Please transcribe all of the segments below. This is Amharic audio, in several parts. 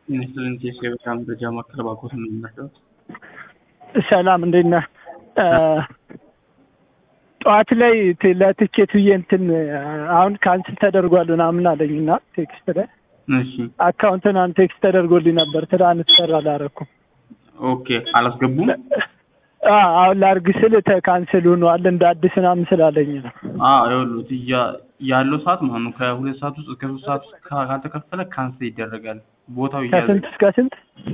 ኢንስቲትዩት የሰላም ደረጃ ማከባኮት ነው የሚመጣው። ሰላም እንዴት ነህ? ጠዋት ላይ ለትኬት ብዬ እንትን አሁን ካንስል ተደርጓል ምናምን አለኝና ቴክስት ላይ እሺ አካውንትን ቴክስት ተደርጎልኝ ነበር ትራንስፈር አላረኩም። ኦኬ አላስገቡም። አሁን ላርግ ስል ካንስል ሆኗል እንደ አዲስ ምናምን ስላለኝ ነው። ይኸውልዎት ያለው ሰዓት ማለት ነው ከ2 ሰዓት ውስጥ እስከ 3 ሰዓት ካልተከፈለ ካንስል ይደረጋል። ቦታው ከስንት እስከ ስንት?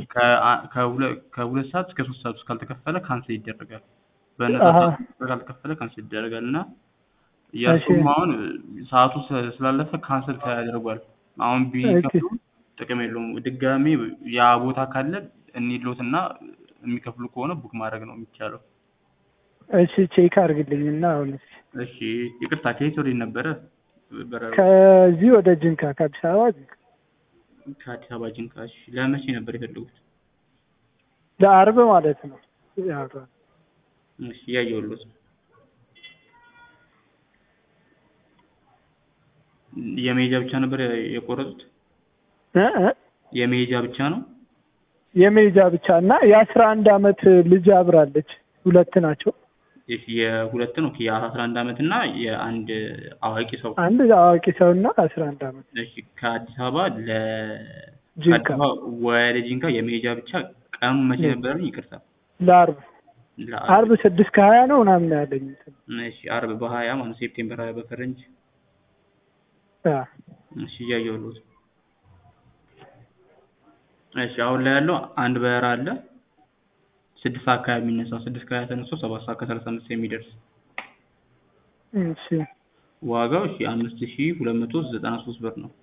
ከ2 ሰዓት እስከ 3 ሰዓት ውስጥ ካልተከፈለ ካንስል ይደረጋል። በነፃ ካልተከፈለ ካንስል ይደረጋል እና የእሱም አሁን ሰዓቱ ስላለፈ ካንስል ተደርጓል። አሁን ቢከፍሉ ጥቅም የለውም። ድጋሚ ያ ቦታ ካለ እንሂድልዎትና የሚከፍሉ ከሆነ ቡክ ማድረግ ነው የሚቻለው። እሺ ቼክ አድርግልኝና አሁን እሺ ይቅርታ ከየት ወዴት ነበረ? ከዚህ ወደ ጅንካ ከአዲስ አበባ ጅንካ። እሺ ለመቼ ነበር የፈለጉት? ለአርብ ማለት ነው። እሺ ያየሁልዎት። የመሄጃ ብቻ ነበር የቆረጡት? የመሄጃ ብቻ ነው? የመሄጃ ብቻ እና የ11 አመት ልጅ አብራለች። ሁለት ናቸው። እሺ የሁለት ነው። የ11 አመት እና የአንድ አዋቂ ሰው። አንድ አዋቂ ሰው እና 11 አመት። እሺ ከአዲስ አበባ ጅንካ ወደ ጅንካ የመሄጃ ብቻ ቀኑ መቼ ነበር? ይቅርታ ለአርብ 6 ከ20 ነው ምናምን ያለኝ። እሺ አርብ በ20 ማለት ሴፕቴምበር 20 በፈረንጅ። እሺ እያየሁልዎት። እሺ አሁን ላይ ያለው አንድ በረራ አለ 6 ሰዓት አካባቢ የሚነሳው 6 ከ20 ተነስቶ 7 ሰዓት ከ35 የሚደርስ። እሺ ዋጋው 5293 ብር ነው።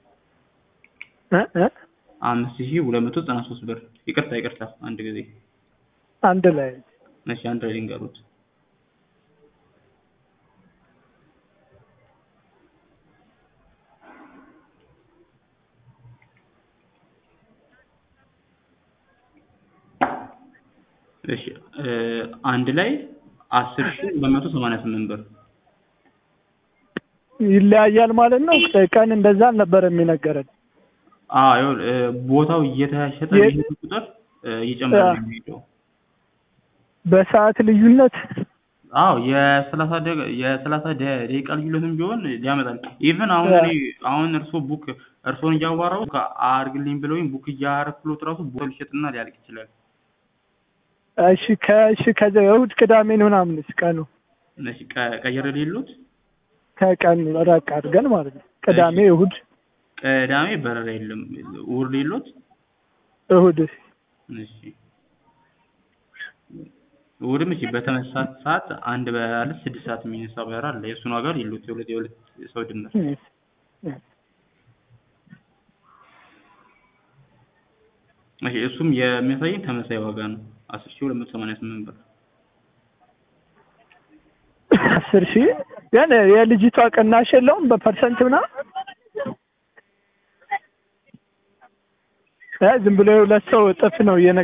5293 ብር። ይቅርታ አንድ ጊዜ አንድ ላይ። እሺ አንድ ላይ ልንገሩት። እሺ አንድ ላይ 10288 ብር ይለያያል ማለት ነው። ቀን እንደዛ አልነበረም የነገረን። ቦታው እየተሸጠ በሄደ ቁጥር እየጨመረ ነው የሚሄደው። በሰዓት ልዩነት የ30 ደቂቃ ልዩነትም ቢሆን ያመጣል። ኢቭን አሁን እርሶን እያዋራሁ አድርግልኝ ብለውኝ ቡክ እያደረኩት ራሱ ቦታው ሊሸጥና ሊያልቅ ይችላል። እሺ ከዛ እሑድ ቅዳሜ ነው ምናምንስ ቀኑ? እሺ ቀየረ ሌሎት ከቀን ራቅ አድርገን ማለት ነው። ቅዳሜ እሑድ። ቅዳሜ በረራ የለም። እሑድ ሌሎት? እሑድ። እሺ እሑድም በተመሳሳይ ሰዓት አንድ በረራ አለ 6 ሰዓት የሚነሳ በረራ አለ። የእሱን ዋጋ ሌሎት የሁለት ሰው ድምር። እሺ እሱም የሚያሳየን ተመሳሳይ ዋጋ ነው 10288 ብር። 10,000 ግን የልጅቷ ቅናሽ የለውም በፐርሰንት ምናምን? ዝም ብሎ የሁለት ሰው እጥፍ ነው